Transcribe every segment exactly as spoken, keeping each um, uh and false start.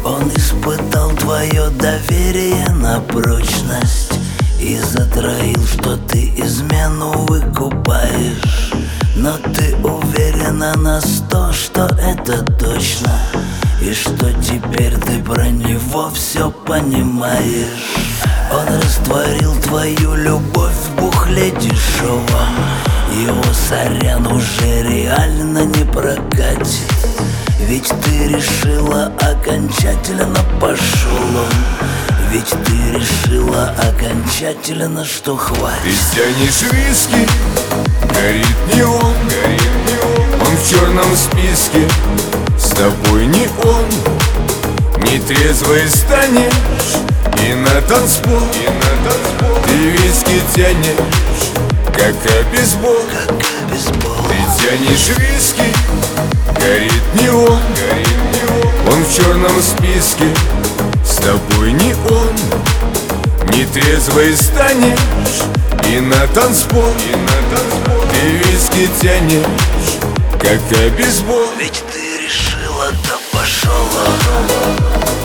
Он испытал твое доверие на прочность и затроил, что ты измену выкупаешь. Но ты уверена на сто, что это точно, и что теперь ты про него все понимаешь. Он растворил твою любовь в бухле дешевом. Его сорян уже реально не прокатит, ведь ты решила окончательно, пошел он. Ведь ты решила окончательно, что хватит. Ты тянешь виски, горит не он, горит не он. Он в черном списке, с тобой не он. Нетрезвый станешь и на танцпол, и на танцпол. Ты виски тянешь, как обезбол, как обезбол. Ты тянешь виски, горит не он, горит не он. Он в черном списке, с тобой не он. Нетрезвый станешь и на танцпол, и на танцпол. Ты виски тянешь, как обезбол. Ведь ты решила, да пошел он.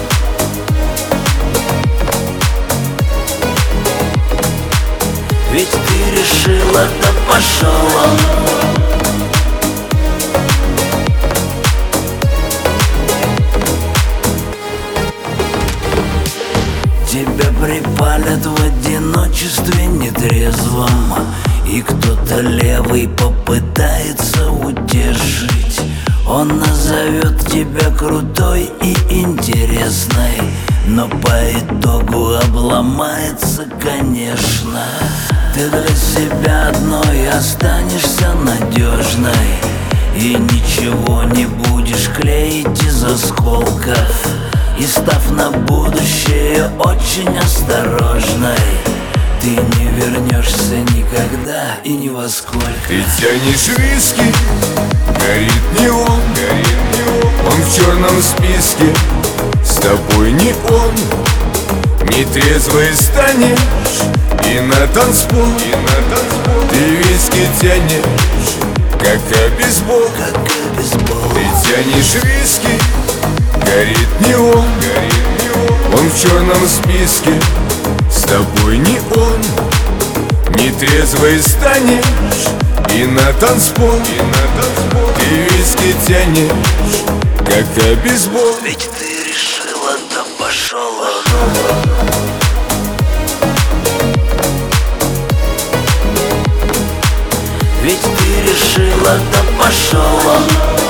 Ведь ты решила, да пошел он. Тебя припалят в одиночестве нетрезвом, и кто-то левый попытается утешить. Он назовет тебя крутой и интересной, но по итогу обломается, конечно. Ты для себя одной останешься надежной и ничего не будешь клеить из осколков. И став на будущее очень осторожной, ты не вернешься никогда и ни во сколько. Ты тянешь виски, горит не он, горит не он. Он в черном списке, с тобой не он. Нетрезвый станешь и на танцпол, и на танцпол. Ты виски тянешь, как обезбол, как обезбол. Ты тянешь виски, горит не он, горит не он. Он в черном списке, с тобой не он. Нетрезвый станешь и на танцпол, и на танцпол. Ты виски тянешь, как обезбол. Ведь ты решила, да пошел он. Ведь ты решила, да пошел он.